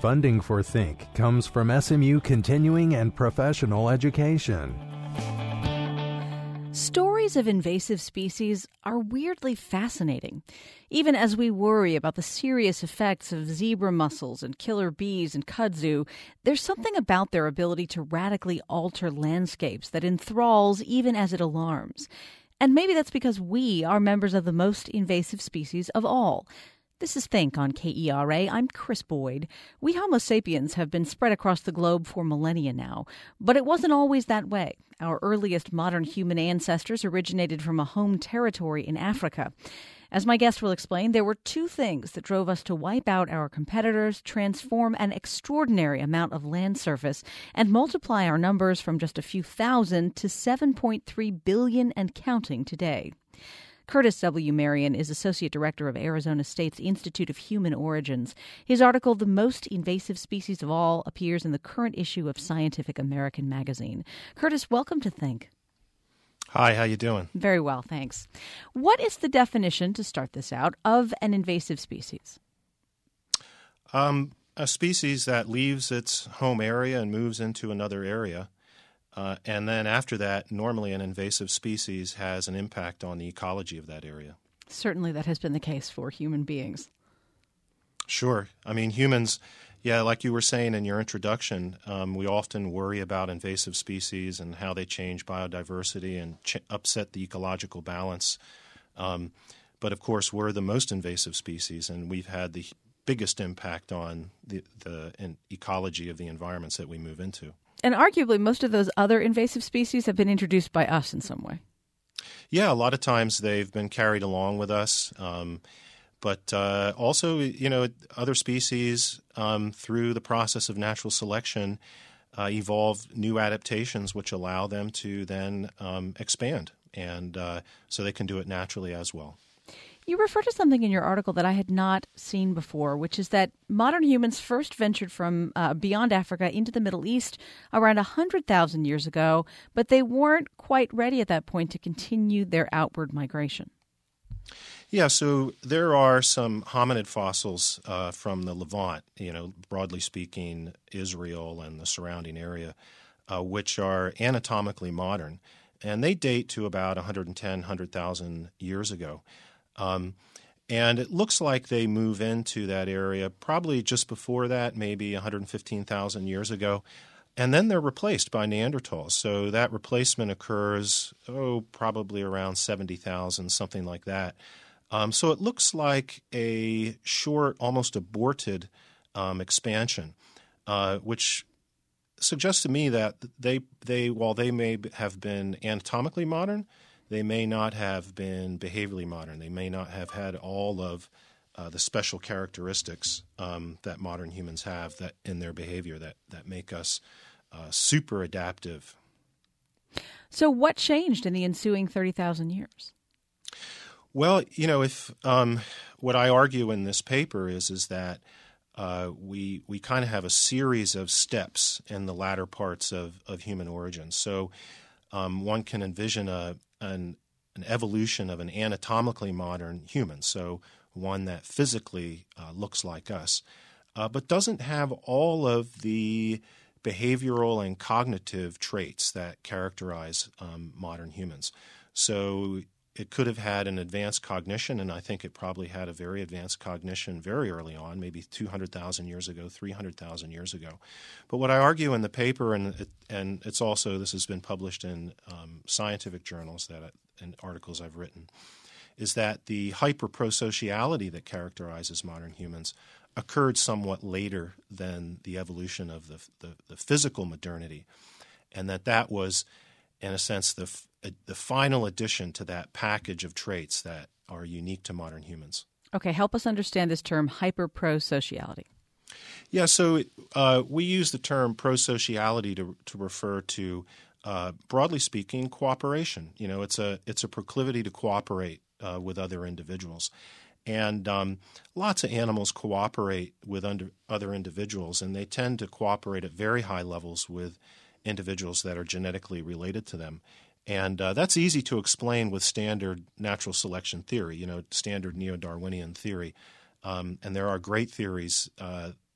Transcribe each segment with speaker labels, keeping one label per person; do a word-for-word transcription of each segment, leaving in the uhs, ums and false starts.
Speaker 1: Funding for Think comes from S M U Continuing and Professional Education.
Speaker 2: Stories of invasive species are weirdly fascinating, even as we worry about the serious effects of zebra mussels and killer bees and kudzu. There's something about their ability to radically alter landscapes that enthralls even as it alarms. And maybe that's because we are members of the most invasive species of all. This is Think on K E R A. I'm Chris Boyd. We Homo sapiens have been spread across the globe for millennia now, but it wasn't always that way. Our earliest modern human ancestors originated from a home territory in Africa. As my guest will explain, there were two things that drove us to wipe out our competitors, transform an extraordinary amount of land surface, and multiply our numbers from just a few thousand to seven point three billion and counting today. Curtis W. Marion is Associate Director of Arizona State's Institute of Human Origins. His article, The Most Invasive Species of All, appears in the current issue of Scientific American magazine. Curtis, welcome to Think.
Speaker 3: Hi, how you doing?
Speaker 2: Very well, thanks. What is the definition, to start this out, of an invasive species?
Speaker 3: Um, a species that leaves its home area and moves into another area. Uh, and then after that, normally an invasive species has an impact on the ecology of that area.
Speaker 2: Certainly that has been the case for human beings.
Speaker 3: Sure. I mean, humans, yeah, like you were saying in your introduction, um, we often worry about invasive species and how they change biodiversity and ch- upset the ecological balance. Um, but, of course, we're the most invasive species, and we've had the biggest impact on the, the in ecology of the environments that we move into.
Speaker 2: And arguably, most of those other invasive species have been introduced by us in some way.
Speaker 3: Yeah, a lot of times they've been carried along with us. Um, but uh, also, you know, other species, um, through the process of natural selection, uh, evolve new adaptations which allow them to then um, expand. And uh, so they can do it naturally as well.
Speaker 2: You refer to something in your article that I had not seen before, which is that modern humans first ventured from uh, beyond Africa into the Middle East around one hundred thousand years ago, but they weren't quite ready at that point to continue their outward migration.
Speaker 3: Yeah, so there are some hominid fossils uh, from the Levant, you know, broadly speaking, Israel and the surrounding area, uh, which are anatomically modern. And they date to about one hundred ten, one hundred thousand years ago. Um, and it looks like they move into that area probably just before that, maybe one hundred fifteen thousand years ago. And then they're replaced by Neanderthals. So that replacement occurs, oh, probably around seventy thousand, something like that. Um, so it looks like a short, almost aborted um, expansion, uh, which suggests to me that they, they, while they may have been anatomically modern, they may not have been behaviorally modern. They may not have had all of uh, the special characteristics um, that modern humans have that in their behavior that, that make us uh, super adaptive.
Speaker 2: So what changed in the ensuing thirty thousand years?
Speaker 3: Well, you know, if um, what I argue in this paper is is that uh, we we kind of have a series of steps in the latter parts of, of human origin. So um, one can envision a An, an evolution of an anatomically modern human, so one that physically uh, looks like us, uh, but doesn't have all of the behavioral and cognitive traits that characterize um, modern humans. So it could have had an advanced cognition, and I think it probably had a very advanced cognition very early on, maybe two hundred thousand years ago, three hundred thousand years ago. But what I argue in the paper, and it, and it's also, this has been published in um, scientific journals that and articles I've written, is that the hyperprosociality that characterizes modern humans occurred somewhat later than the evolution of the, the, the physical modernity, and that that was, in a sense, the the final addition to that package of traits that are unique to modern humans.
Speaker 2: Okay, help us understand this term, hyperprosociality.
Speaker 3: Yeah, so uh, we use the term prosociality to to refer to, uh, broadly speaking, cooperation. You know, it's a it's a proclivity to cooperate uh, with other individuals, and um, lots of animals cooperate with under, other individuals, and they tend to cooperate at very high levels with individuals that are genetically related to them. And uh, that's easy to explain with standard natural selection theory, you know, standard neo-Darwinian theory. Um, and there are great theories uh, that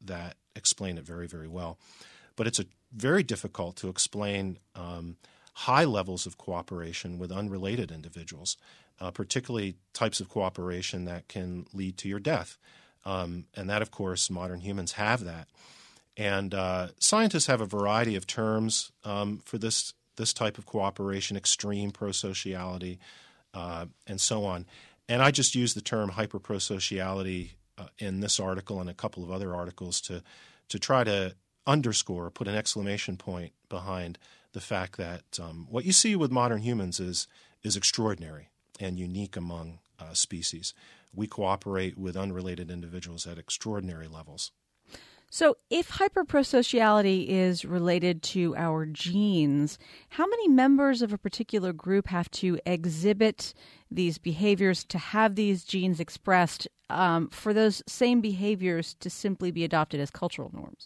Speaker 3: explain it very, very well. But it's a, very difficult to explain um, high levels of cooperation with unrelated individuals, uh, particularly types of cooperation that can lead to your death. Um, and that, of course, modern humans have that. And uh, scientists have a variety of terms um, for this this type of cooperation: extreme prosociality, uh, and so on. And I just use the term hyperprosociality uh, in this article and a couple of other articles to to try to underscore, put an exclamation point behind the fact that um, what you see with modern humans is is extraordinary and unique among uh, species. We cooperate with unrelated individuals at extraordinary levels.
Speaker 2: So if hyperprosociality is related to our genes, how many members of a particular group have to exhibit these behaviors to have these genes expressed um, for those same behaviors to simply be adopted as cultural norms?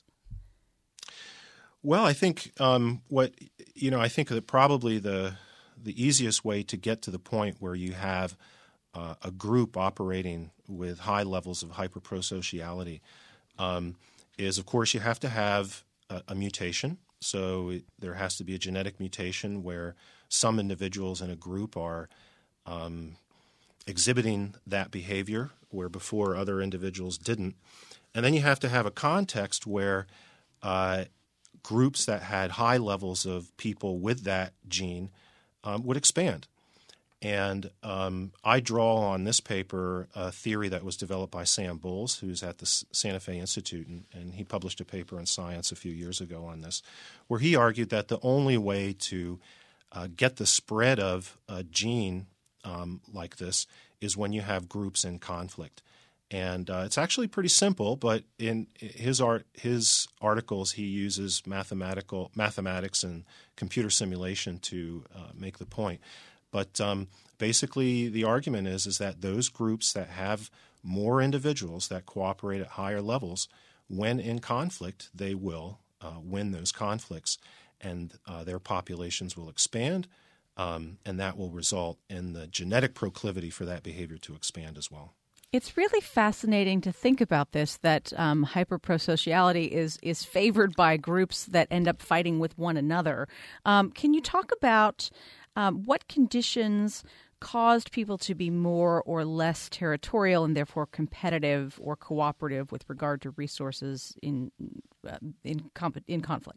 Speaker 3: Well, I think um, what you know, I think that probably the the easiest way to get to the point where you have uh, a group operating with high levels of hyperprosociality um, is, of course, you have to have a, a mutation. So it, there has to be a genetic mutation where some individuals in a group are um, exhibiting that behavior where before other individuals didn't. And then you have to have a context where uh, groups that had high levels of people with that gene um, would expand. And um, I draw on this paper a theory that was developed by Sam Bowles, who's at the Santa Fe Institute, and, and he published a paper in Science a few years ago on this, where he argued that the only way to uh, get the spread of a gene um, like this is when you have groups in conflict. And uh, it's actually pretty simple, but in his art, his articles, he uses mathematical mathematics and computer simulation to uh, make the point. But um, basically, the argument is is that those groups that have more individuals that cooperate at higher levels, when in conflict, they will uh, win those conflicts, and uh, their populations will expand, um, and that will result in the genetic proclivity for that behavior to expand as well.
Speaker 2: It's really fascinating to think about this, that um, hyperprosociality is is favored by groups that end up fighting with one another. Um, can you talk about um, what conditions caused people to be more or less territorial and therefore competitive or cooperative with regard to resources in uh, in, comp- in conflict?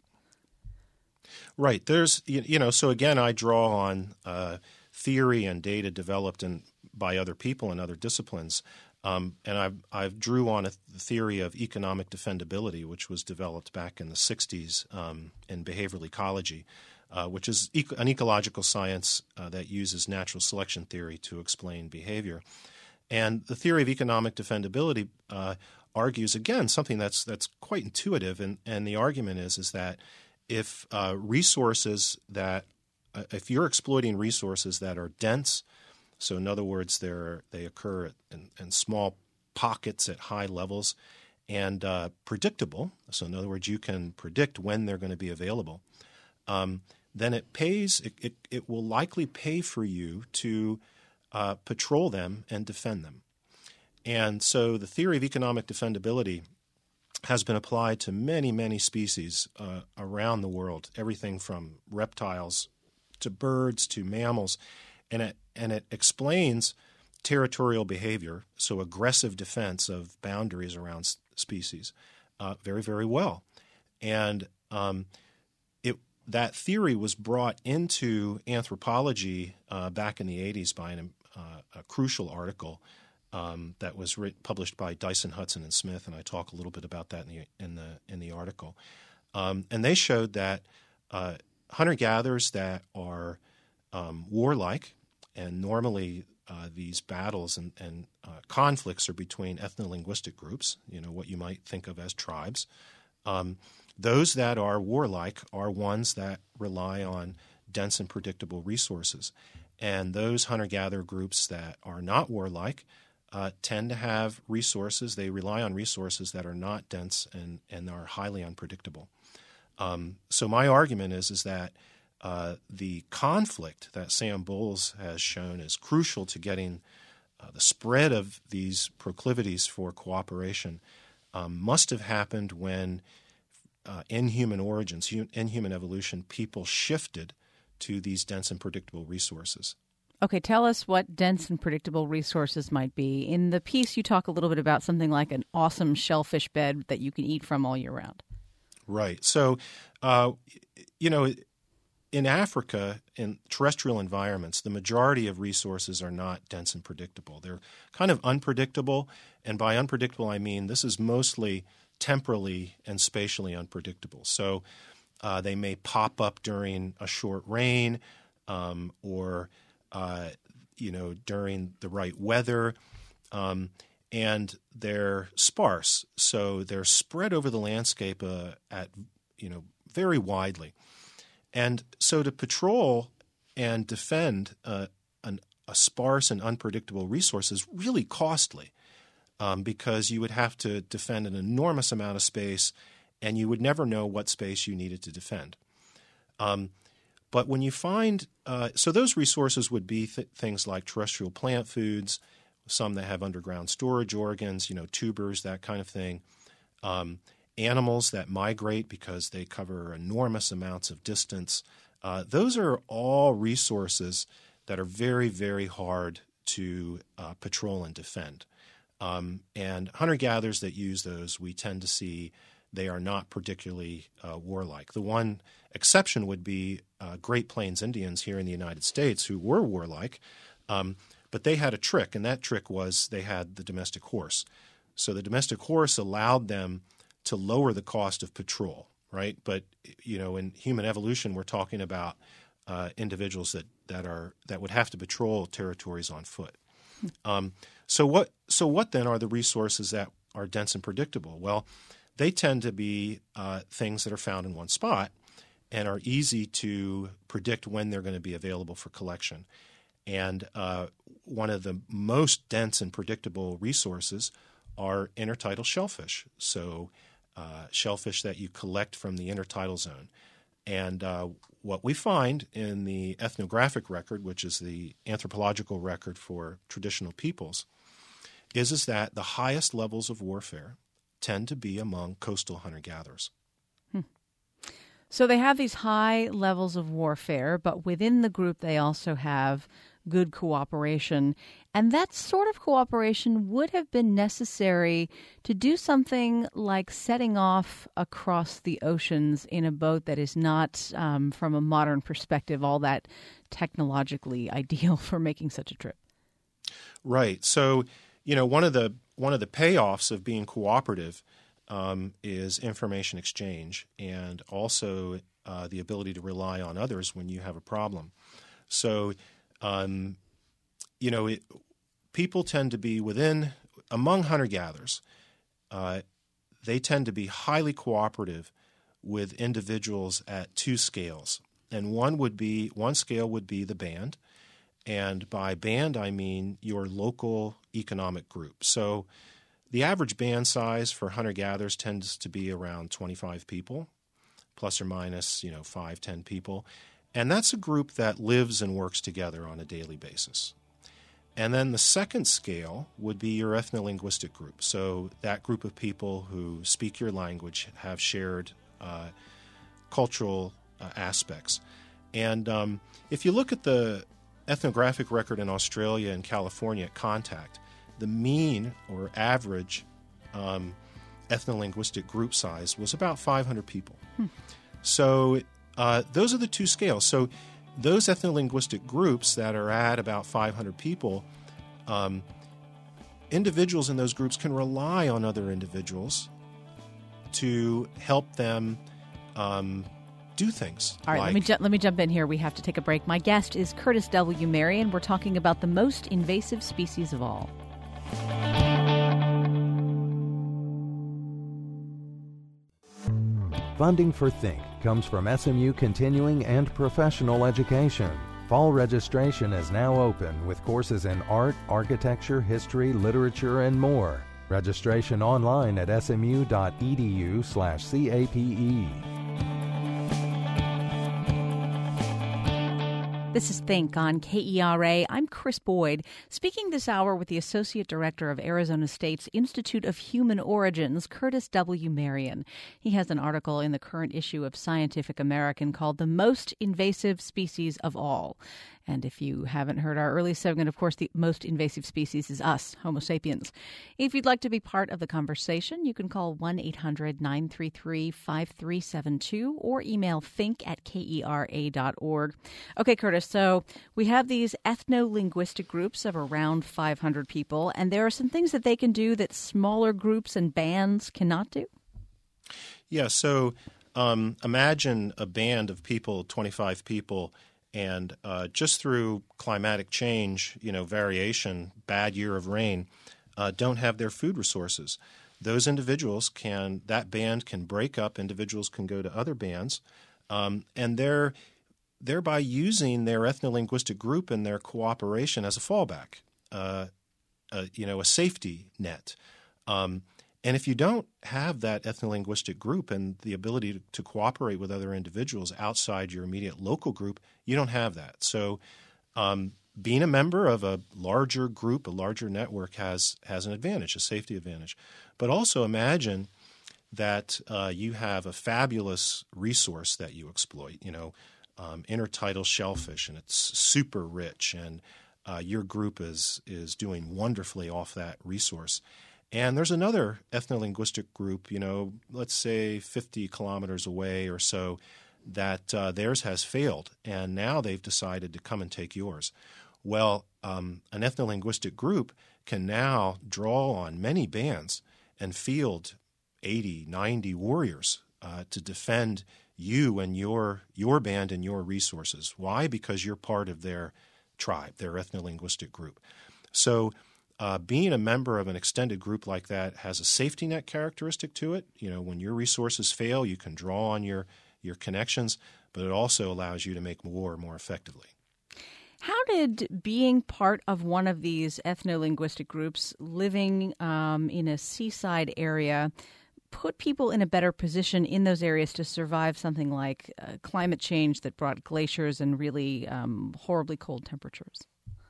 Speaker 3: Right. There's, you know, so again, I draw on uh, theory and data developed in, by other people in other disciplines. Um, and I've, I've drew on a theory of economic defendability, which was developed back in the sixties um, in behavioral ecology, uh, which is eco- an ecological science uh, that uses natural selection theory to explain behavior. And the theory of economic defendability uh, argues, again, something that's that's quite intuitive. And, and the argument is, is that if uh, resources that uh, – if you're exploiting resources that are dense, so in other words, they're, they occur in, in small pockets at high levels and uh, predictable. So in other words, you can predict when they're going to be available. Um, then it pays. It, it, it will likely pay for you to uh, patrol them and defend them. And so the theory of economic defendability has been applied to many, many species uh, around the world, everything from reptiles to birds to mammals. And it and it explains territorial behavior, so aggressive defense of boundaries around s- species, uh, very, very well. And um, it that theory was brought into anthropology uh, back in the eighties by an, uh, a crucial article um, that was writ- published by Dyson, Hudson, and Smith, and I talk a little bit about that in the in the in the article. Um, and they showed that uh, hunter-gatherers that are um, warlike. And normally uh, these battles and, and uh, conflicts are between ethno-linguistic groups, you know, what you might think of as tribes. Um, those that are warlike are ones that rely on dense and predictable resources. And those hunter-gatherer groups that are not warlike uh, tend to have resources. They rely on resources that are not dense and, and are highly unpredictable. Um, so my argument is, is that Uh, the conflict that Sam Bowles has shown is crucial to getting uh, the spread of these proclivities for cooperation um, must have happened when, uh, in human origins, in human evolution, people shifted to these dense and predictable resources.
Speaker 2: Okay, tell us what dense and predictable resources might be. In the piece, you talk a little bit about something like an awesome shellfish bed that you can eat from all year round.
Speaker 3: Right. So, uh, you know, in Africa, in terrestrial environments, the majority of resources are not dense and predictable. They're kind of unpredictable, and by unpredictable, I mean this is mostly temporally and spatially unpredictable. So uh, they may pop up during a short rain um, or Uh, you know, during the right weather, um, and they're sparse. So they're spread over the landscape uh, at, you know, very widely. And so to patrol and defend uh, an, a sparse and unpredictable resource is really costly um, because you would have to defend an enormous amount of space, and you would never know what space you needed to defend. Um, But when you find uh, – so those resources would be th- things like terrestrial plant foods, some that have underground storage organs, you know, tubers, that kind of thing, um, animals that migrate because they cover enormous amounts of distance. Uh, those are all resources that are very, very hard to uh, patrol and defend. Um, and hunter-gatherers that use those, we tend to see they are not particularly uh, warlike. The one exception would be uh, Great Plains Indians here in the United States who were warlike, um, but they had a trick, and that trick was they had the domestic horse. So the domestic horse allowed them to lower the cost of patrol, right? But, you know, in human evolution, we're talking about uh, individuals that, that are that would have to patrol territories on foot. Um, so what so what then are the resources that are dense and predictable? Well, they tend to be uh, things that are found in one spot and are easy to predict when they're going to be available for collection. And uh, one of the most dense and predictable resources are intertidal shellfish, so uh, shellfish that you collect from the intertidal zone. And uh, what we find in the ethnographic record, which is the anthropological record for traditional peoples, is, is that the highest levels of warfare tend to be among coastal hunter-gatherers.
Speaker 2: Hmm. So they have these high levels of warfare, but within the group they also have good cooperation. And that sort of cooperation would have been necessary to do something like setting off across the oceans in a boat that is not, um, from a modern perspective, all that technologically ideal for making such a trip.
Speaker 3: Right. So, you know, one of the one of the payoffs of being cooperative um, is information exchange and also uh, the ability to rely on others when you have a problem. So, um, you know, it, people tend to be within – among hunter-gatherers, uh, they tend to be highly cooperative with individuals at two scales. And one would be – one scale would be the band. And by band, I mean your local economic group. So the average band size for hunter-gatherers tends to be around twenty-five people, plus or minus, you know, five, ten people. And that's a group that lives and works together on a daily basis. And then the second scale would be your ethno-linguistic group. So that group of people who speak your language, have shared uh, cultural uh, aspects. And um, if you look at the ethnographic record in Australia and California at Contact, the mean or average um, ethno-linguistic group size was about five hundred people. Hmm. So uh, those are the two scales. So those ethno-linguistic groups that are at about five hundred people, um, individuals in those groups can rely on other individuals to help them um, do things.
Speaker 2: All right,
Speaker 3: like,
Speaker 2: let me ju- let me jump in here. We have to take a break. My guest is Curtis W. Marion. We're talking about the most invasive species of all.
Speaker 1: Funding for Think comes from S M U Continuing and Professional Education. Fall registration is now open with courses in art, architecture, history, literature, and more. Registration online at smu.edu slash CAPE.
Speaker 2: This is Think on K E R A. I'm Chris Boyd, speaking this hour with the Associate Director of Arizona State's Institute of Human Origins, Curtis W. Marion. He has an article in the current issue of Scientific American called The Most Invasive Species of All. And if you haven't heard our early segment, of course, the most invasive species is us, Homo sapiens. If you'd like to be part of the conversation, you can call one eight hundred nine three three five three seven two or email think at kera dot org. Okay, Curtis, so we have these ethno-linguistic groups of around five hundred people, and there are some things that they can do that smaller groups and bands cannot do?
Speaker 3: Yeah, so um, imagine a band of people, twenty-five people, and uh, just through climatic change, you know, variation, bad year of rain, uh, don't have their food resources. Those individuals can, that band can break up, individuals can go to other bands, um, and they're thereby using their ethno-linguistic group and their cooperation as a fallback, uh, uh, you know, a safety net. Um, and if you don't have that ethno-linguistic group and the ability to, to cooperate with other individuals outside your immediate local group, you don't have that. So um, being a member of a larger group, a larger network has has an advantage, a safety advantage. But also imagine that uh, you have a fabulous resource that you exploit, you know, um, intertidal shellfish, and it's super rich, and uh, your group is is doing wonderfully off that resource. And there's another ethno-linguistic group, you know, let's say fifty kilometers away or so, that uh, theirs has failed, and now they've decided to come and take yours. Well, um, an ethno-linguistic group can now draw on many bands and field eighty, ninety warriors uh, to defend you and your your band and your resources. Why? Because you're part of their tribe, their ethno-linguistic group. So Uh, being a member of an extended group like that has a safety net characteristic to it. You know, when your resources fail, you can draw on your, your connections, but it also allows you to make war more effectively.
Speaker 2: How did being part of one of these ethno-linguistic groups living um, in a seaside area put people in a better position in those areas to survive something like uh, climate change that brought glaciers and really um, horribly cold temperatures?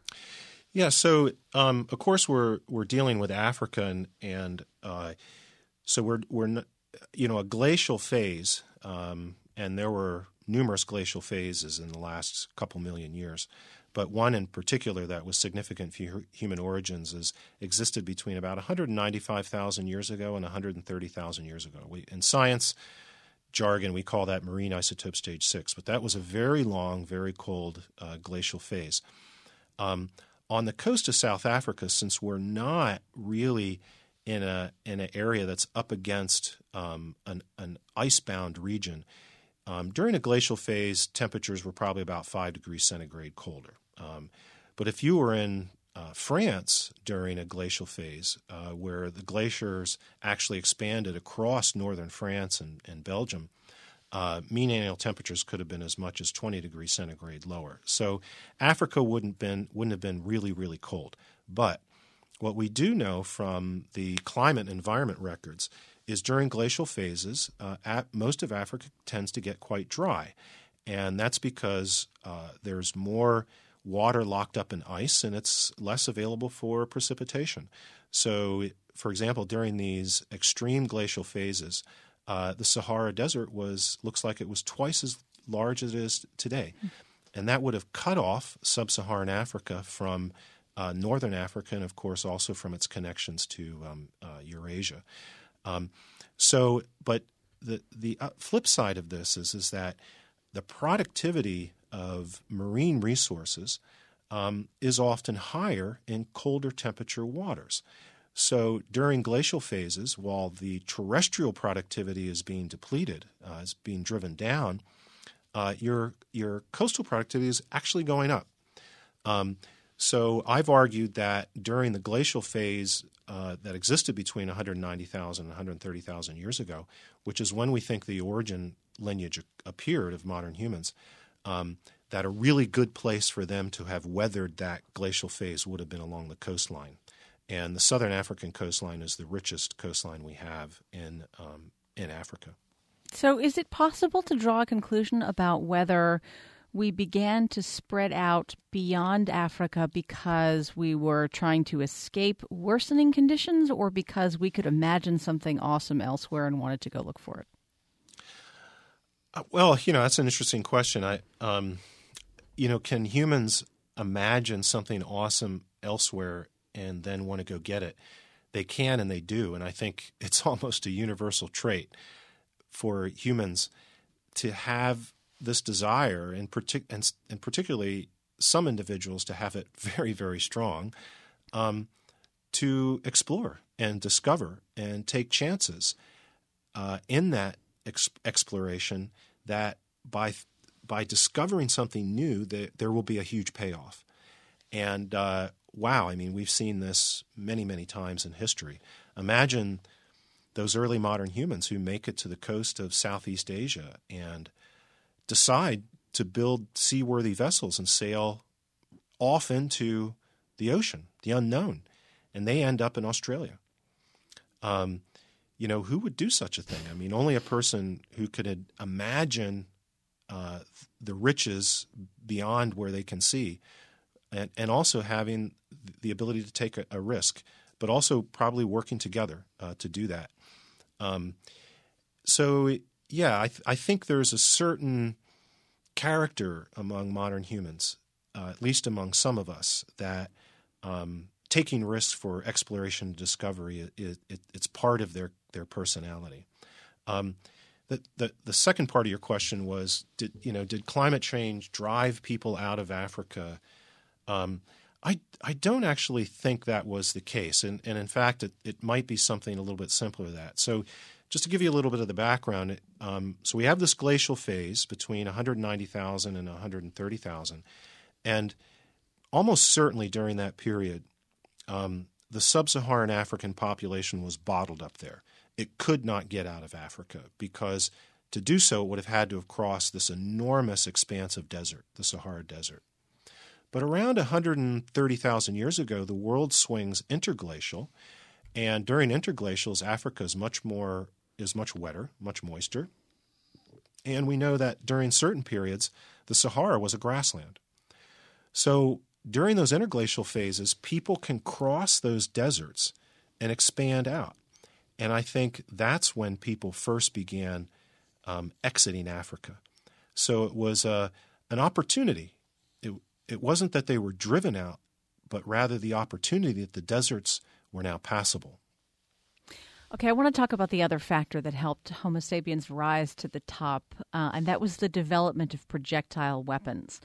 Speaker 3: Yeah, so um, of course we're we're dealing with Africa, and and uh, so we're we're you know a glacial phase, um, and there were numerous glacial phases in the last couple million years, but one in particular that was significant for human origins is existed between about one hundred ninety-five thousand years ago and one hundred thirty thousand years ago. We, in science jargon, we call that marine isotope stage six, but that was a very long, very cold uh, glacial phase. Um, On the coast of South Africa, since we're not really in a in an area that's up against um, an, an icebound region, um, during a glacial phase, temperatures were probably about five degrees centigrade colder. Um, but if you were in uh, France during a glacial phase, uh, where the glaciers actually expanded across northern France and, and Belgium, Uh, mean annual temperatures could have been as much as twenty degrees centigrade lower. So Africa wouldn't been wouldn't have been really, really cold. But what we do know from the climate environment records is during glacial phases, uh, at, most of Africa tends to get quite dry. And that's because uh, there's more water locked up in ice, and it's less available for precipitation. So, for example, during these extreme glacial phases, Uh, the Sahara Desert was looks like it was twice as large as it is today. And that would have cut off sub-Saharan Africa from uh, northern Africa and, of course, also from its connections to um, uh, Eurasia. Um, so, but the the uh, flip side of this is, is that the productivity of marine resources um, is often higher in colder temperature waters. So during glacial phases, while the terrestrial productivity is being depleted, uh, is being driven down, uh, your your coastal productivity is actually going up. Um, so I've argued that during the glacial phase uh, that existed between one hundred ninety thousand and one hundred thirty thousand years ago, which is when we think the origin lineage appeared of modern humans, um, that a really good place for them to have weathered that glacial phase would have been along the coastline. And the southern African coastline is the richest coastline we have in um, in Africa.
Speaker 2: So is it possible to draw a conclusion about whether we began to spread out beyond Africa because we were trying to escape worsening conditions, or because we could imagine something awesome elsewhere and wanted to go look for it?
Speaker 3: Uh, well, you know, that's an interesting question. I, um, you know, can humans imagine something awesome elsewhere and then want to go get it? They can, and they do. And I think it's almost a universal trait for humans to have this desire, and, partic- and, and particularly some individuals to have it very, very strong, um, to explore and discover and take chances uh, in that ex- exploration, that by by discovering something new, that there will be a huge payoff. And uh, wow, I mean, we've seen this many, many times in history. Imagine those early modern humans who make it to the coast of Southeast Asia and decide to build seaworthy vessels and sail off into the ocean, the unknown, and they end up in Australia. Um, you know, who would do such a thing? I mean, only a person who could imagine uh, the riches beyond where they can see, and, and also having the ability to take a, a risk, but also probably working together uh, to do that. Um, so, yeah, I, th- I think there's a certain character among modern humans, uh, at least among some of us, that um, taking risks for exploration and discovery, it, it, it's part of their, their personality. Um, the, the the second part of your question was, did you know, did climate change drive people out of Africa? Um, I I don't actually think that was the case, and and in fact, it, it might be something a little bit simpler than that. So, just to give you a little bit of the background, um, so we have this glacial phase between one hundred ninety thousand and one hundred thirty thousand, and almost certainly during that period, um, the sub-Saharan African population was bottled up there. It could not get out of Africa because to do so, it would have had to have crossed this enormous expanse of desert, the Sahara Desert. But around one hundred thirty thousand years ago, the world swings interglacial, and during interglacials, Africa is much more is much wetter, much moister. And we know that during certain periods, the Sahara was a grassland. So during those interglacial phases, people can cross those deserts and expand out. And I think that's when people first began um, exiting Africa. So it was uh, an opportunity. It, it wasn't that they were driven out, but rather the opportunity that the deserts were now passable.
Speaker 2: Okay, I want to talk about the other factor that helped Homo sapiens rise to the top, uh, and that was the development of projectile weapons.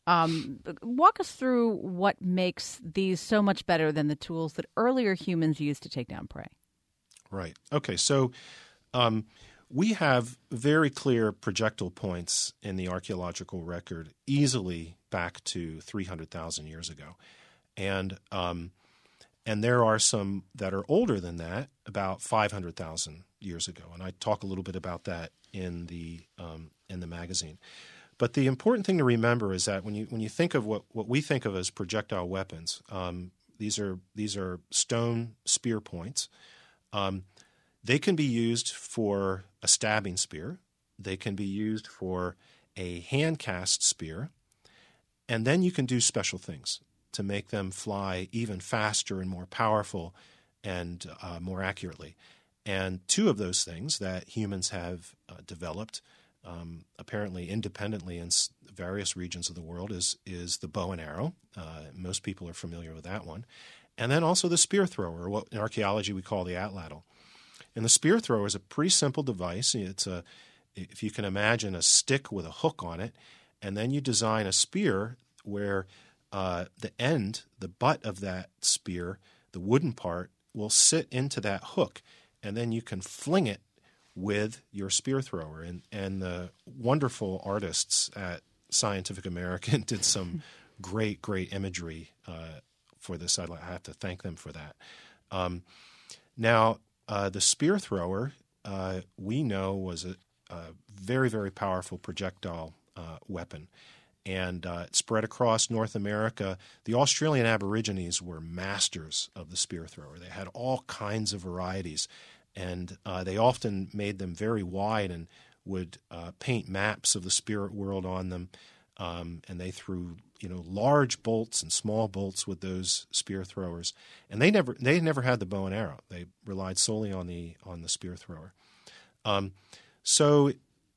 Speaker 2: Um, walk us through what makes these so much better than the tools that earlier humans used to take down prey.
Speaker 3: Right. Okay, so um, we have very clear projectile points in the archaeological record, easily back to three hundred thousand years ago. And um, and there are some that are older than that, about five hundred thousand years ago. And I talk a little bit about that in the um, in the magazine. But the important thing to remember is that when you when you think of what, what we think of as projectile weapons, um, these are these are stone spear points. Um, they can be used for a stabbing spear. They can be used for a hand-cast spear. And then you can do special things to make them fly even faster and more powerful and uh, more accurately. And two of those things that humans have uh, developed um, apparently independently in s- various regions of the world is, is the bow and arrow. Uh, most people are familiar with that one. And then also the spear thrower, or what in archaeology we call the atlatl. And the spear thrower is a pretty simple device. It's a, if you can imagine, a stick with a hook on it, and then you design a spear where uh, the end, the butt of that spear, the wooden part, will sit into that hook, and then you can fling it with your spear thrower. And, and the wonderful artists at Scientific American did some great, great imagery uh, for this. I have to thank them for that. Um, now, uh, the spear thrower, uh, we know, was a, a very, very powerful projectile uh, weapon. And uh, it spread across North America. The Australian Aborigines were masters of the spear thrower. They had all kinds of varieties, and uh, they often made them very wide and would uh, paint maps of the spirit world on them. um, and they threw you know large bolts and small bolts with those spear throwers, and they never they never had the bow and arrow. They relied solely on the on the spear thrower. Um, so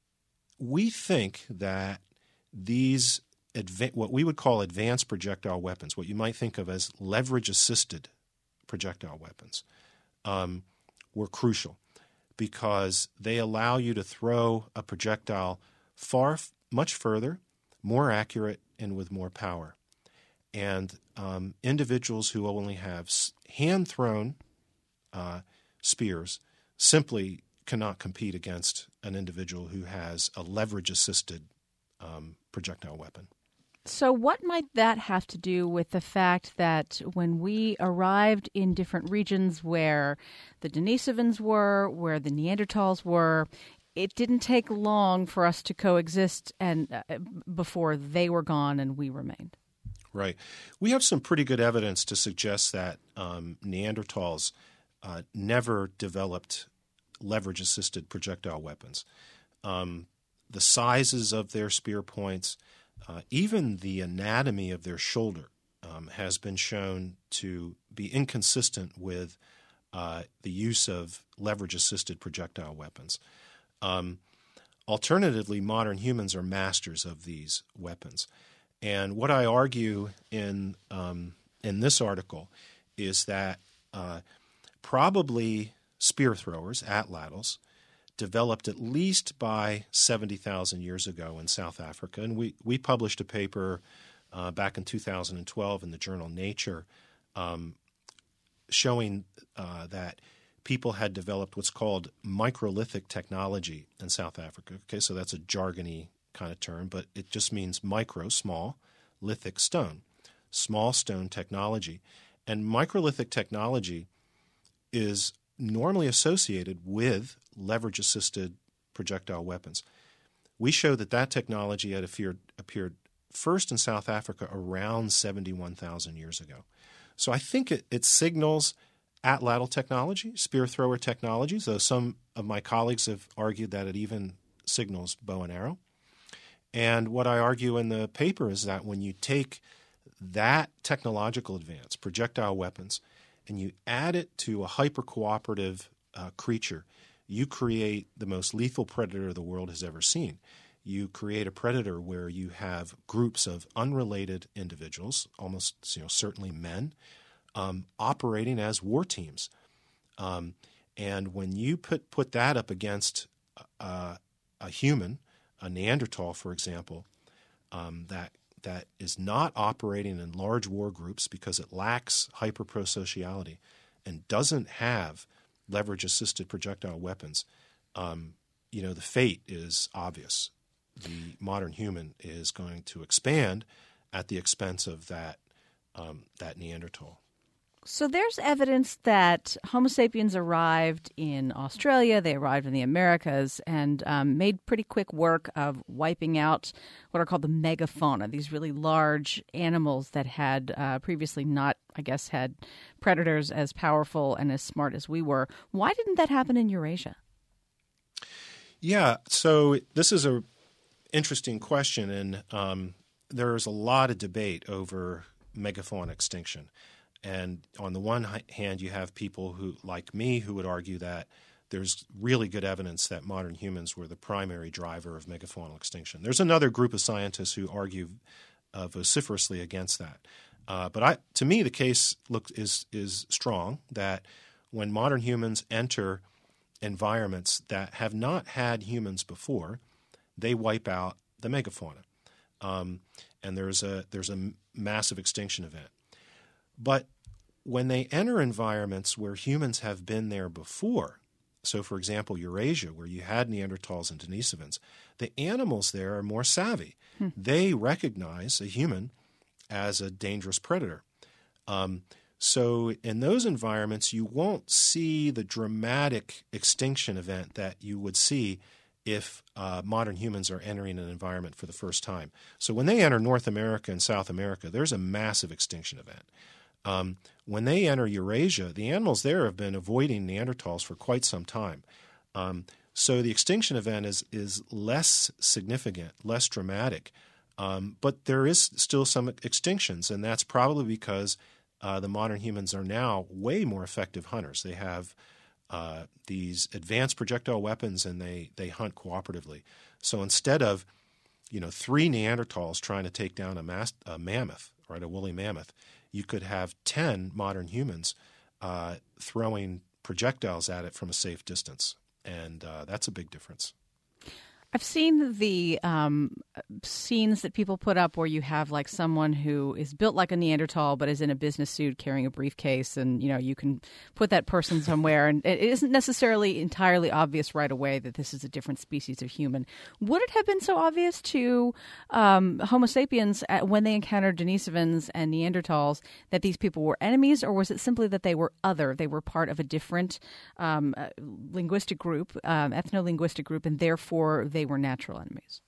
Speaker 3: we think that these adva- what we would call advanced projectile weapons, what you might think of as leverage-assisted projectile weapons, um, were crucial because they allow you to throw a projectile far, much further, more accurate, and with more power. And um, individuals who only have hand-thrown uh, spears simply cannot compete against an individual who has a leverage-assisted um, projectile weapon.
Speaker 2: So what might that have to do with the fact that when we arrived in different regions where the Denisovans were, where the Neanderthals were, it didn't take long for us to coexist and uh, before they were gone and we remained?
Speaker 3: Right. We have some pretty good evidence to suggest that um, Neanderthals uh, never developed leverage-assisted projectile weapons. Um, the sizes of their spear points, uh, even the anatomy of their shoulder um, has been shown to be inconsistent with uh, the use of leverage-assisted projectile weapons. Um, alternatively, modern humans are masters of these weapons. And what I argue in um, in this article is that uh, probably spear throwers, atlatls, developed at least by seventy thousand years ago in South Africa. And we, we published a paper uh, back in two thousand twelve in the journal Nature um, showing uh, that people had developed what's called microlithic technology in South Africa. Okay, so that's a jargony kind of term, but it just means micro, small, lithic stone, small stone technology. And microlithic technology is normally associated with leverage-assisted projectile weapons. We show that that technology had appeared, appeared first in South Africa around seventy-one thousand years ago. So I think it, it signals atlatl technology, spear thrower technology, though some of my colleagues have argued that it even signals bow and arrow. And what I argue in the paper is that when you take that technological advance, projectile weapons, and you add it to a hyper-cooperative uh, creature, you create the most lethal predator the world has ever seen. You create a predator where you have groups of unrelated individuals, almost you know, certainly men, um, operating as war teams. Um, and when you put, put that up against uh, a human, a Neanderthal, for example, um, that that is not operating in large war groups because it lacks hyperprosociality and doesn't have leverage-assisted projectile weapons, um, you know, the fate is obvious. The modern human is going to expand at the expense of that um, that Neanderthal.
Speaker 2: So there's evidence that Homo sapiens arrived in Australia, they arrived in the Americas, and um, made pretty quick work of wiping out what are called the megafauna, these really large animals that had uh, previously not, I guess, had predators as powerful and as smart as we were. Why didn't that happen in Eurasia?
Speaker 3: Yeah, so this is a interesting question, and um, there's a lot of debate over megafauna extinction. And on the one hand, you have people who, like me, who would argue that there's really good evidence that modern humans were the primary driver of megafaunal extinction. There's another group of scientists who argue uh, vociferously against that. Uh, but I, to me, the case look, is is strong that when modern humans enter environments that have not had humans before, they wipe out the megafauna, um, and there's a there's a massive extinction event. But when they enter environments where humans have been there before, so for example, Eurasia, where you had Neanderthals and Denisovans, the animals there are more savvy. Hmm. They recognize a human as a dangerous predator. Um, so in those environments, you won't see the dramatic extinction event that you would see if uh, modern humans are entering an environment for the first time. So when they enter North America and South America, there's a massive extinction event. Um, when they enter Eurasia, the animals there have been avoiding Neanderthals for quite some time. Um, so the extinction event is is less significant, less dramatic Um, but there is still some extinctions, and that's probably because uh, the modern humans are now way more effective hunters. They have uh, these advanced projectile weapons, and they they hunt cooperatively. So instead of you know three Neanderthals trying to take down a, mass, a mammoth, right, a woolly mammoth, you could have ten modern humans uh, throwing projectiles at it from a safe distance, and uh, that's a big difference.
Speaker 2: I've seen the um, scenes that people put up where you have like someone who is built like a Neanderthal but is in a business suit carrying a briefcase, and you know you can put that person somewhere, and it isn't necessarily entirely obvious right away that this is a different species of human. Would it have been so obvious to um, Homo sapiens at, when they encountered Denisovans and Neanderthals that these people were enemies, or was it simply that they were other, they were part of a different um, uh, linguistic group, um, ethno-linguistic group, and therefore they They were natural enemies?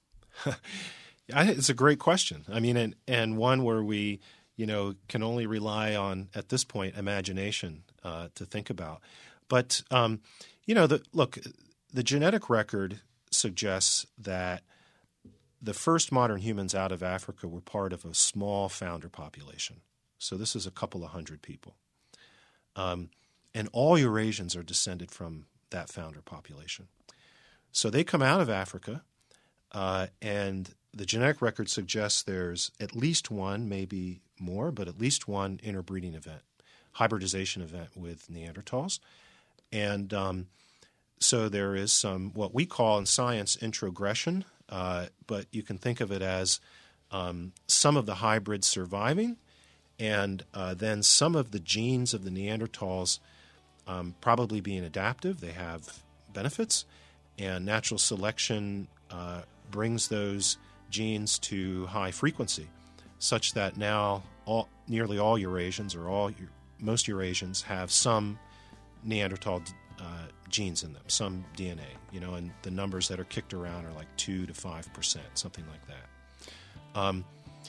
Speaker 3: It's a great question. I mean, and, and one where we, you know, can only rely on, at this point, imagination uh, to think about. But, um, you know, the, look, the genetic record suggests that the first modern humans out of Africa were part of a small founder population. So this is a couple of hundred people. Um, and all Eurasians are descended from that founder population. So they come out of Africa, uh, and the genetic record suggests there's at least one, maybe more, but at least one interbreeding event, hybridization event with Neanderthals. And um, so there is some what we call in science introgression, uh, but you can think of it as um, some of the hybrids surviving, and uh, then some of the genes of the Neanderthals um, probably being adaptive. They have benefits. And natural selection uh, brings those genes to high frequency, such that now all, nearly all Eurasians or all most Eurasians have some Neanderthal uh, genes in them, some D N A. You know, and the numbers that are kicked around are like two to five percent, something like that. Um,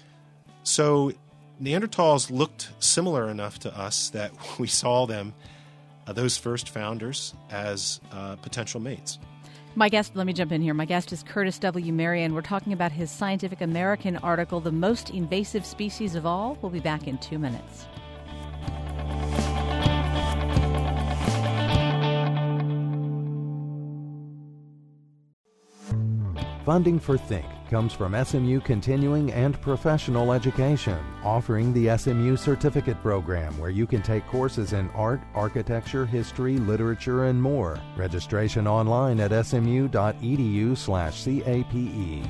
Speaker 3: so Neanderthals looked similar enough to us that we saw them, uh, those first founders, as uh, potential mates.
Speaker 2: My guest, let me jump in here. My guest is Curtis W. Marion. We're talking about his Scientific American article, The Most Invasive Species of All. We'll be back in two minutes.
Speaker 1: Funding for Think comes from S M U Continuing and Professional Education, offering the S M U Certificate Program, where you can take courses in art, architecture, history, literature, and more. Registration online at smu.edu slash CAPE.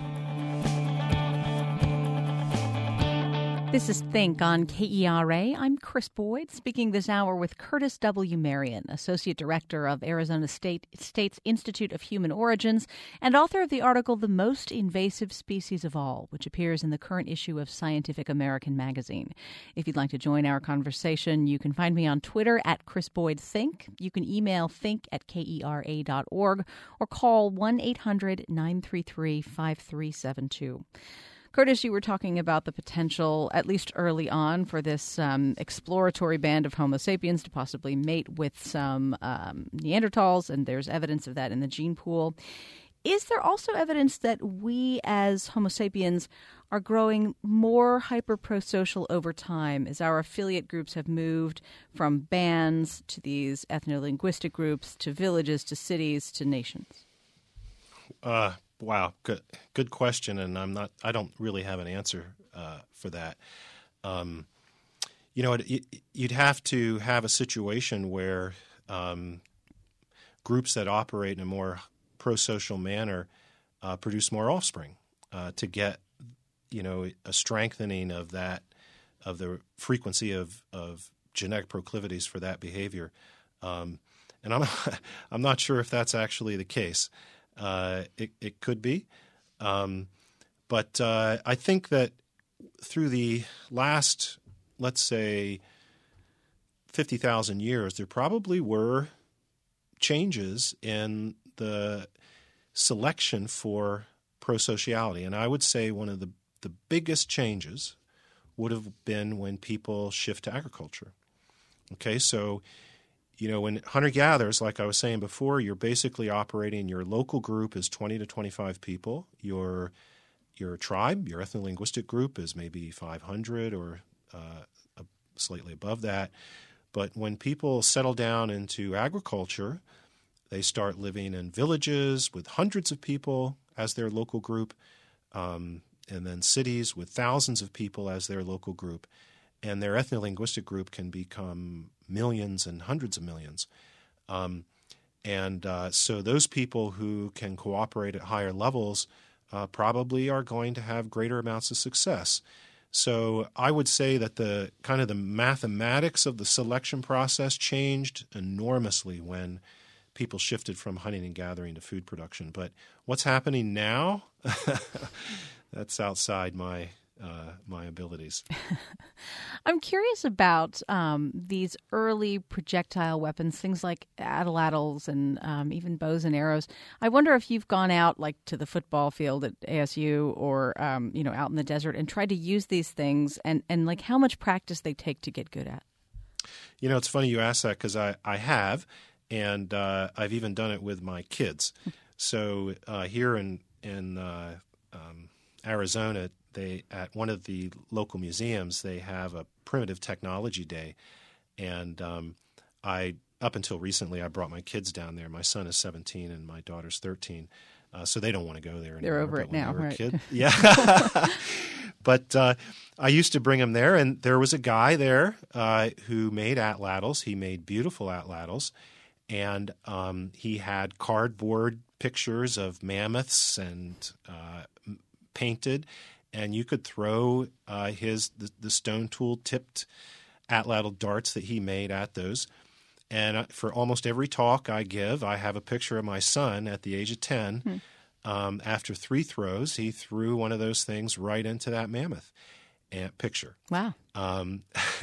Speaker 2: This is Think on K E R A. I'm Chris Boyd, speaking this hour with Curtis W. Marion, Associate Director of Arizona State State's Institute of Human Origins and author of the article The Most Invasive Species of All, which appears in the current issue of Scientific American magazine. If you'd like to join our conversation, you can find me on Twitter at Chris Boyd Think. You can email think at K E R A dot org or call one eight hundred nine three three five three seven two. Curtis, you were talking about the potential, at least early on, for this um, exploratory band of Homo sapiens to possibly mate with some um, Neanderthals, and there's evidence of that in the gene pool. Is there also evidence that we as Homo sapiens are growing more hyper-prosocial over time as our affiliate groups have moved from bands to these ethno-linguistic groups to villages to cities to nations?
Speaker 3: Uh Wow, good good question, and I'm not. I don't really have an answer uh, for that. Um, you know, it, it, you'd have to have a situation where um, groups that operate in a more pro-social manner uh, produce more offspring uh, to get, you know, a strengthening of that of the frequency of of genetic proclivities for that behavior. Um, and I'm I'm not sure if that's actually the case. Uh, it, it could be. Um, but uh, I think that through the last, let's say, fifty thousand years, there probably were changes in the selection for prosociality. And I would say one of the, the biggest changes would have been when people shift to agriculture. Okay, so you know, when hunter-gatherers, like I was saying before, you're basically operating, your local group is twenty to twenty-five people. Your your tribe, your ethno-linguistic group is maybe five hundred or uh, slightly above that. But when people settle down into agriculture, they start living in villages with hundreds of people as their local group, um, and then cities with thousands of people as their local group. And their ethno-linguistic group can become millions and hundreds of millions. Um, and uh, so those people who can cooperate at higher levels uh, probably are going to have greater amounts of success. So I would say that the kind of the mathematics of the selection process changed enormously when people shifted from hunting and gathering to food production. But what's happening now, that's outside my uh, my abilities.
Speaker 2: I'm curious about um, these early projectile weapons, things like atlatls and um, even bows and arrows. I wonder if you've gone out like to the football field at A S U or um, you know out in the desert and tried to use these things, and, and like how much practice they take to get good at.
Speaker 3: You know, it's funny you ask that because I, I have, and uh, I've even done it with my kids. So uh, here in in uh, um, Arizona, they at one of the local museums they have a primitive technology day, and um, I up until recently I brought my kids down there. My son is seventeen and my daughter's thirteen, uh, so they don't want to go there anymore.
Speaker 2: They're over
Speaker 3: but
Speaker 2: it now,
Speaker 3: they were a
Speaker 2: right?
Speaker 3: kid, yeah. But uh, I used to bring them there, and there was a guy there uh, who made atlatls. He made beautiful atlatls, and um, he had cardboard pictures of mammoths and uh, painted, and you could throw uh, his the, the stone tool tipped atlatl darts that he made at those. And for almost every talk I give, I have a picture of my son at the age of ten. Hmm. Um, after three throws, he threw one of those things right into that mammoth and picture.
Speaker 2: Wow.
Speaker 3: Um,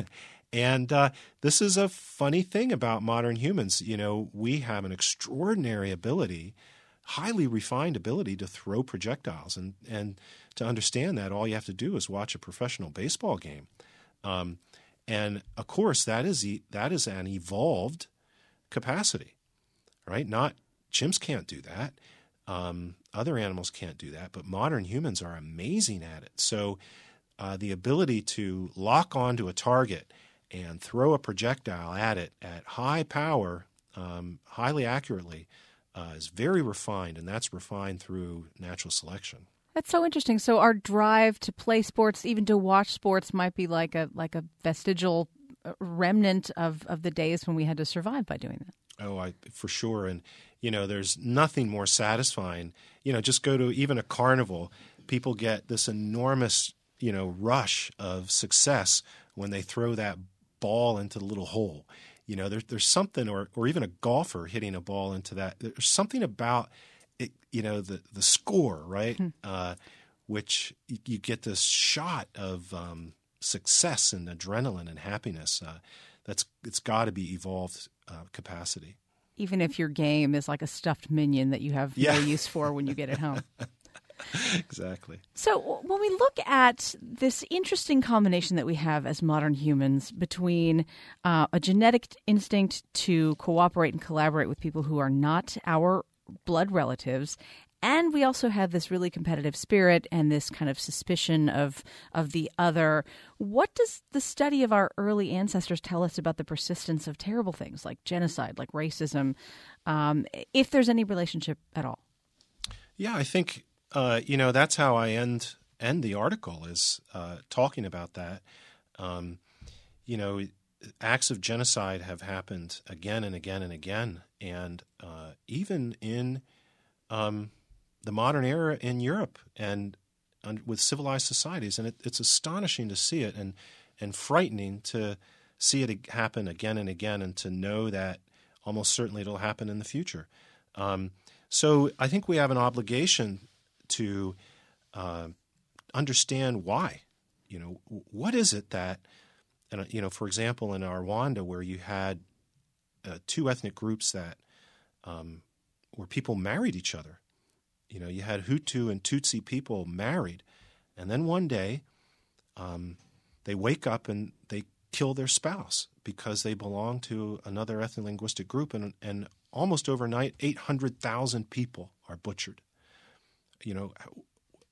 Speaker 3: and uh, this is a funny thing about modern humans. You know, we have an extraordinary ability, highly refined ability to throw projectiles. And, and to understand that, all you have to do is watch a professional baseball game. Um, and, of course, that is e- that is an evolved capacity, right? Not chimps can't do that. Um, other animals can't do that, but modern humans are amazing at it. So uh, the ability to lock onto a target and throw a projectile at it at high power, um, highly accurately, uh, is very refined, and that's refined through natural selection.
Speaker 2: That's so interesting. So our drive to play sports, even to watch sports, might be like a like a vestigial remnant of, of the days when we had to survive by doing that.
Speaker 3: Oh, I, for sure. And, you know, there's nothing more satisfying. You know, just go to even a carnival. People get this enormous, you know, rush of success when they throw that ball into the little hole. You know, there, there's something, or, or even a golfer hitting a ball into that. There's something about it, you know, the, the score, right? Hmm. Uh, which you, you get this shot of um, success and adrenaline and happiness. Uh, that's it's got to be evolved uh, capacity.
Speaker 2: Even if your game is like a stuffed minion that you have yeah. no use for when you get it home.
Speaker 3: Exactly.
Speaker 2: So when we look at this interesting combination that we have as modern humans between uh, a genetic instinct to cooperate and collaborate with people who are not our blood relatives, and we also have this really competitive spirit and this kind of suspicion of of the other. What does the study of our early ancestors tell us about the persistence of terrible things like genocide, like racism, um, if there's any relationship at all?
Speaker 3: Yeah, I think, uh, you know, that's how I end end the article is uh, talking about that. Um, you know, acts of genocide have happened again and again and again. And uh, even in um, the modern era in Europe and, and with civilized societies. And it, it's astonishing to see it and, and frightening to see it happen again and again and to know that almost certainly it'll happen in the future. Um, so I think we have an obligation to uh, understand why. You know, what is it that, and you know, for example, in Rwanda where you had uh, two ethnic groups that um, where people married each other. You know, you had Hutu and Tutsi people married, and then one day um, they wake up and they kill their spouse because they belong to another ethno-linguistic group, and, and almost overnight, eight hundred thousand people are butchered. You know,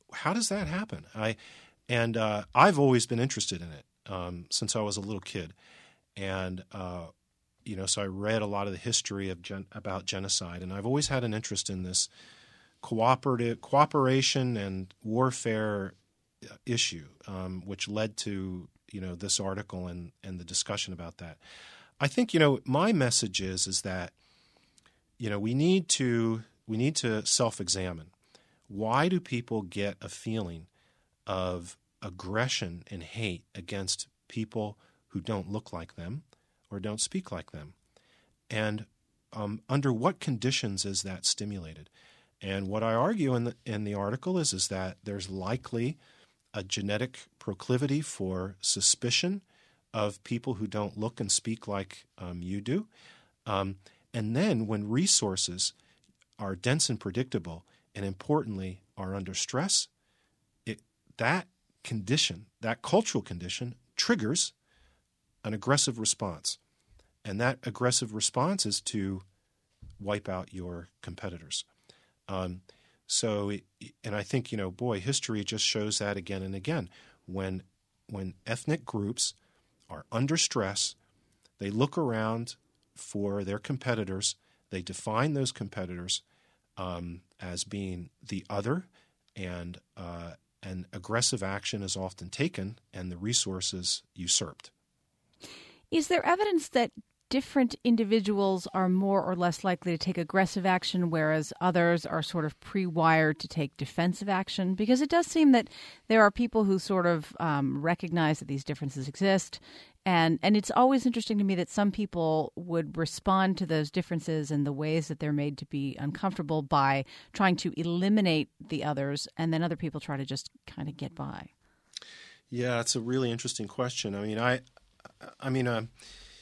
Speaker 3: how does that happen? I and uh, I've always been interested in it um, since I was a little kid, and uh, you know, so I read a lot of the history of gen- about genocide, and I've always had an interest in this cooperative cooperation and warfare issue, um, which led to you know this article and and the discussion about that. I think you know my message is is that you know we need to we need to self-examine. Why do people get a feeling of aggression and hate against people who don't look like them or don't speak like them? And um, under what conditions is that stimulated? And what I argue in the, in the article is, is that there's likely a genetic proclivity for suspicion of people who don't look and speak like um, you do. Um, and then when resources are dense and predictable, and importantly, are under stress, it, that condition, that cultural condition, triggers an aggressive response. And that aggressive response is to wipe out your competitors. Um, so, and I think, you know, boy, history just shows that again and again. When, when ethnic groups are under stress, they look around for their competitors, they define those competitors um, as being the other, and uh, and aggressive action is often taken and the resources usurped.
Speaker 2: Is there evidence that different individuals are more or less likely to take aggressive action, whereas others are sort of pre-wired to take defensive action? Because it does seem that there are people who sort of um, recognize that these differences exist. And and it's always interesting to me that some people would respond to those differences and the ways that they're made to be uncomfortable by trying to eliminate the others, and then other people try to just kind of get by.
Speaker 3: Yeah, it's a really interesting question. I mean, I, I mean, uh,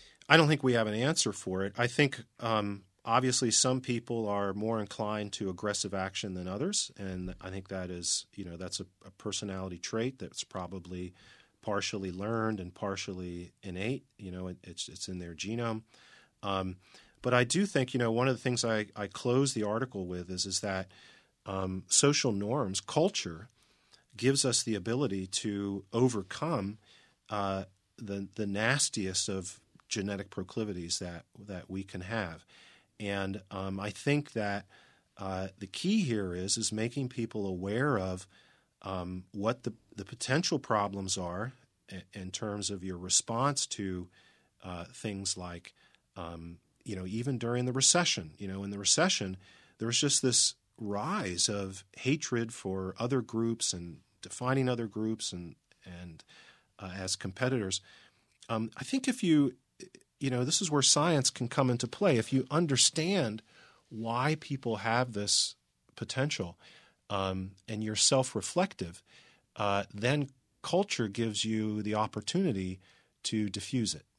Speaker 3: I don't think we have an answer for it. I think um, obviously some people are more inclined to aggressive action than others, and I think that is, you know, that's a, a personality trait that's probably partially learned and partially innate. You know, it, it's it's in their genome. Um, but I do think, you know, one of the things I, I close the article with is is that um, social norms, culture, gives us the ability to overcome uh, the the nastiest of genetic proclivities that that we can have. And um, I think that uh, the key here is is making people aware of um, what the, the potential problems are in, in terms of your response to uh, things like, um, you know, even during the recession. You know, in the recession, there was just this rise of hatred for other groups and defining other groups and and uh, as competitors. Um, I think if you You know, this is where science can come into play. If you understand why people have this potential um, and you're self-reflective, uh, then culture gives you the opportunity to diffuse it.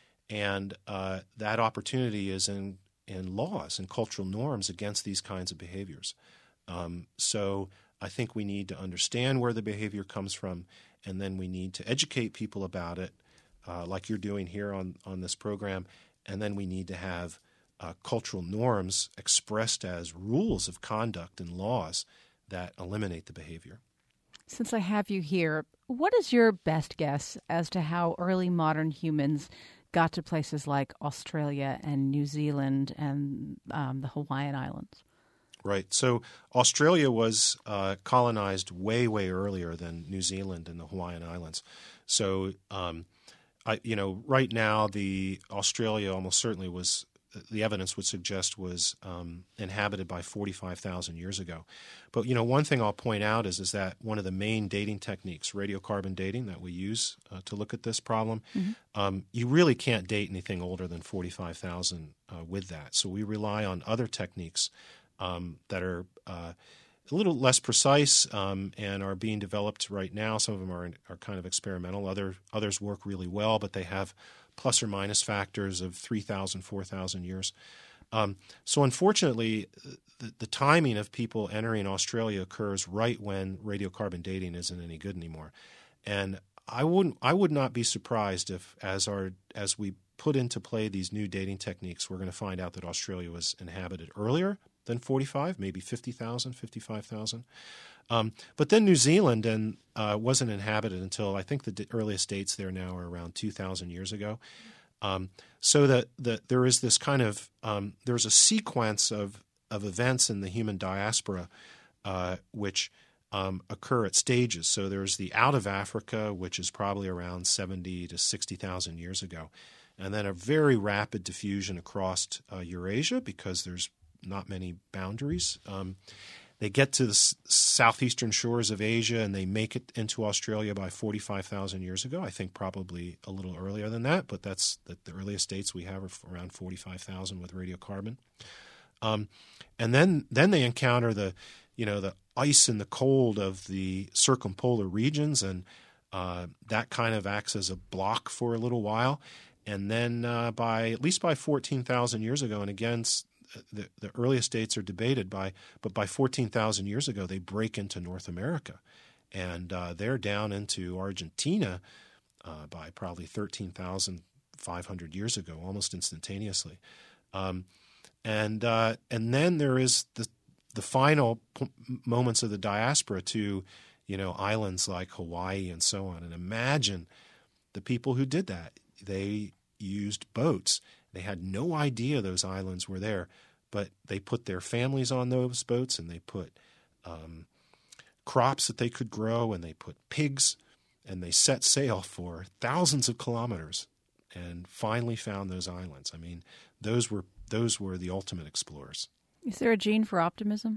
Speaker 3: And uh, that opportunity is in, in laws and cultural norms against these kinds of behaviors. Um, so I think we need to understand where the behavior comes from, and then we need to educate people about it, Uh, like you're doing here on, on this program, and then we need to have uh, cultural norms expressed as rules of conduct and laws that eliminate the behavior.
Speaker 2: Since I have you here, what is your best guess as to how early modern humans got to places like Australia and New Zealand and um, the Hawaiian Islands?
Speaker 3: Right. So Australia was uh, colonized way, way earlier than New Zealand and the Hawaiian Islands. So um, I, you know, right now, the Australia almost certainly was, the evidence would suggest was um, inhabited by forty-five thousand years ago. But, you know, one thing I'll point out is, is that one of the main dating techniques, radiocarbon dating, that we use uh, to look at this problem, mm-hmm. um, you really can't date anything older than forty-five thousand uh, with that. So we rely on other techniques um, that are uh, a little less precise um, and are being developed right now. Some of them are are kind of experimental. Other others work really well, but they have plus or minus factors of three thousand, four thousand years. Um, so unfortunately, the, the timing of people entering Australia occurs right when radiocarbon dating isn't any good anymore. And I wouldn't I would not be surprised if as our as we put into play these new dating techniques, we're going to find out that Australia was inhabited earlier than forty-five, maybe fifty thousand, fifty-five thousand. Um, but then New Zealand and uh, wasn't inhabited until I think the d- earliest dates there now are around two thousand years ago. Um, so that the, there is this kind of um, there's a sequence of of events in the human diaspora uh, which um, occur at stages. So there's the out of Africa, which is probably around seventy to sixty thousand years ago, and then a very rapid diffusion across uh, Eurasia because there's not many boundaries. Um, They get to the s- southeastern shores of Asia and they make it into Australia by forty-five thousand years ago. I think probably a little earlier than that, but that's the, the earliest dates we have are around forty-five thousand with radiocarbon. Um, and then then they encounter the, you know, the ice and the cold of the circumpolar regions, and uh, that kind of acts as a block for a little while. And then uh, by at least by fourteen thousand years ago, and again, The, the earliest dates are debated by, but by fourteen thousand years ago, they break into North America, and uh, they're down into Argentina uh, by probably thirteen thousand five hundred years ago, almost instantaneously. Um, and uh, and then there is the the final p- moments of the diaspora to, you know, islands like Hawaii and so on. And imagine the people who did that. They used boats. They had no idea those islands were there, but they put their families on those boats, and they put um, crops that they could grow, and they put pigs, and they set sail for thousands of kilometers and finally found those islands. I mean, those were those were the ultimate explorers.
Speaker 2: Is there a gene for optimism?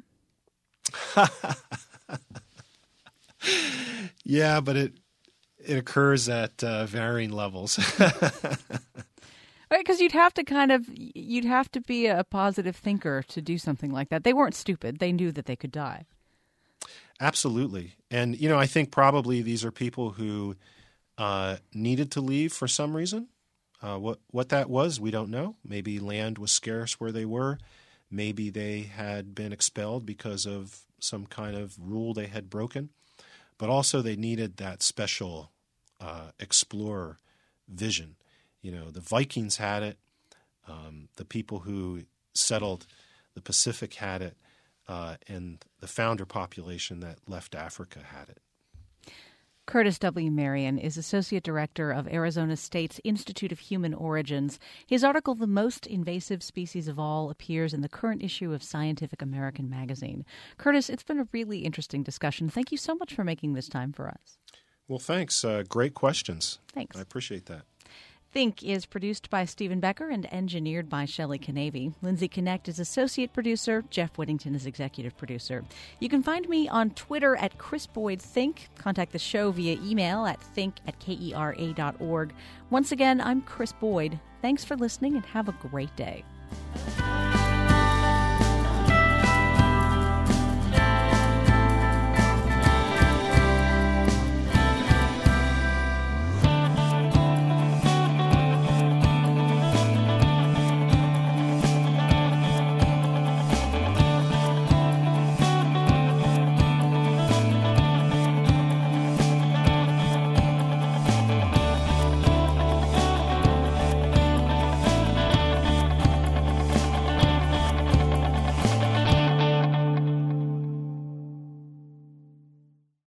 Speaker 3: Yeah, but it it occurs at uh, varying levels.
Speaker 2: Right, because you'd have to kind of you'd have to be a positive thinker to do something like that. They weren't stupid; they knew that they could die.
Speaker 3: Absolutely, and you know, I think probably these are people who uh, needed to leave for some reason. Uh, what what that was, we don't know. Maybe land was scarce where they were. Maybe they had been expelled because of some kind of rule they had broken. But also, they needed that special uh, explorer vision. You know, the Vikings had it. Um, the people who settled the Pacific had it. Uh, and the founder population that left Africa had it.
Speaker 2: Curtis W. Marion is Associate Director of Arizona State's Institute of Human Origins. His article, The Most Invasive Species of All, appears in the current issue of Scientific American magazine. Curtis, it's been a really interesting discussion. Thank you so much for making this time for us.
Speaker 3: Well, thanks. Uh, great questions.
Speaker 2: Thanks.
Speaker 3: I appreciate that.
Speaker 2: Think is produced by Stephen Becker and engineered by Shelley Canavy. Lindsay Connect is associate producer. Jeff Whittington is executive producer. You can find me on Twitter at Chris Boyd Think. Contact the show via email at think at kera dot org. Once again, I'm Chris Boyd. Thanks for listening and have a great day.